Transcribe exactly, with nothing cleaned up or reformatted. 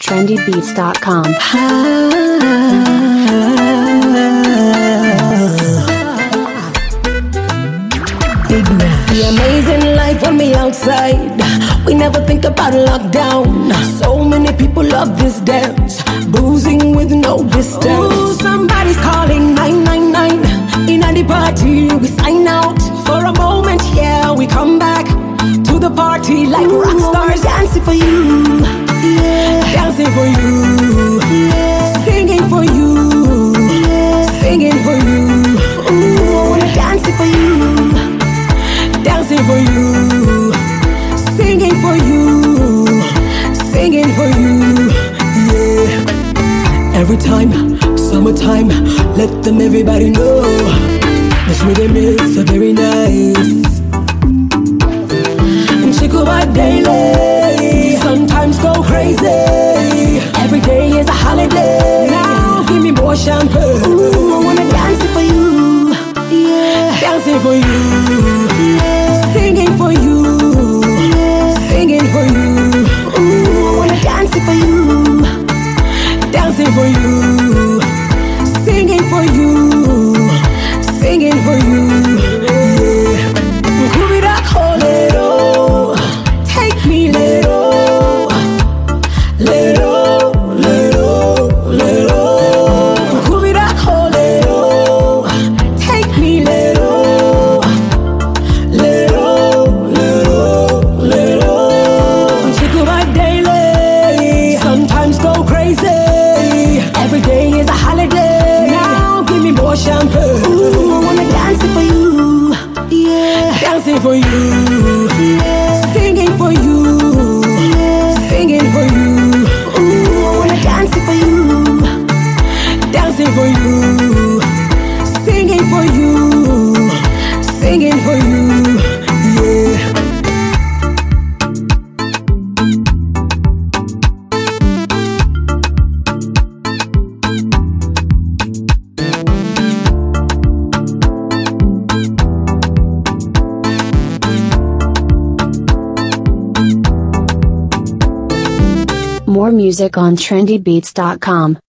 trendy beats dot com. The amazing life on me outside. We never think about lockdown. So many people love this dance, boozing with no distance. Ooh, somebody's calling nine nine nine. In any party we sign out. For a moment, yeah, we come back to the party like ooh, rock stars. Dancing for you, yeah. Dancing for you, yeah. Singing for you, yeah. Singing for you. Ooh, I wanna dance for you, dancing for you, singing for you, singing for you, yeah. Every time, summertime, let them everybody know this rhythm is so very nice. And check out daily, sometimes go crazy. Every day is a holiday. Now give me more champagne. Ooh, I wanna dance for you, yeah. Dancing for you, yeah. Singing for you, yeah. Singing for you. Ooh, I wanna dance for you, dancing for you, singing for you, singing for you, yeah. Move it up, hold it, oh. Take me little, little, little, little. Move it up, hold it, oh. Take me little, little, little, little. Check out my daily, sometimes go crazy. Every day is a holiday. Now give me more champagne. Ooh, I wanna dance for you, yeah. Dancing for you, yeah. Singing for you, yeah. Singing for you. Ooh, I wanna dance for you, dancing for you, singing for you, singing for you, yeah. More music on trendy beats dot com.